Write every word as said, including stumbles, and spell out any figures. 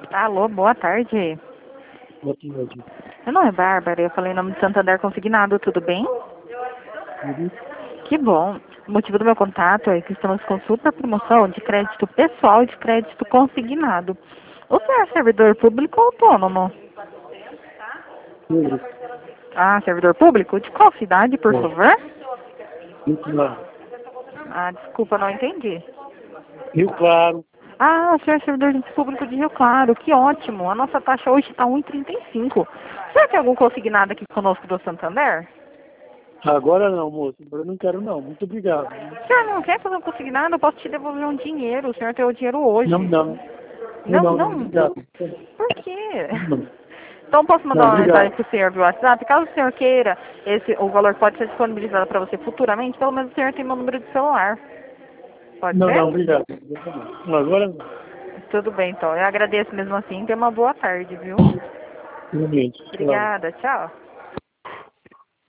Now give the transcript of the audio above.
Alô, boa tarde. Boa tarde. Meu nome é Bárbara, eu falei em nome de Santander Consignado, tudo bem? Uhum. Que bom. O motivo do meu contato é que estamos com super promoção de crédito pessoal e de crédito consignado. O senhor é servidor público ou autônomo? Público. Ah, servidor público? De qual cidade, por É. favor? Rio Claro. Ah, desculpa, não entendi. Rio Claro. Ah, o senhor é servidor público de Rio Claro, que ótimo. A nossa taxa hoje está um e trinta e cinco. O senhor tem algum consignado aqui conosco do Santander? Agora não, moço. Agora eu não quero não. Muito obrigado. O senhor não quer fazer um consignado? Eu posso te devolver um dinheiro. O senhor tem o dinheiro hoje. Não, não. Não, Não, não, não. não. Obrigado. Por quê? Não, Então posso mandar não, uma mensagem obrigado. para o senhor via WhatsApp? Caso o senhor queira, esse, o valor pode ser disponibilizado para você futuramente, pelo menos o senhor tem meu número de celular. Pode Não, ser? não, obrigado. Não, agora não. Tudo bem, então. Eu agradeço mesmo assim. Tenha uma boa tarde, viu? Realmente. Claro. Obrigada. Tchau.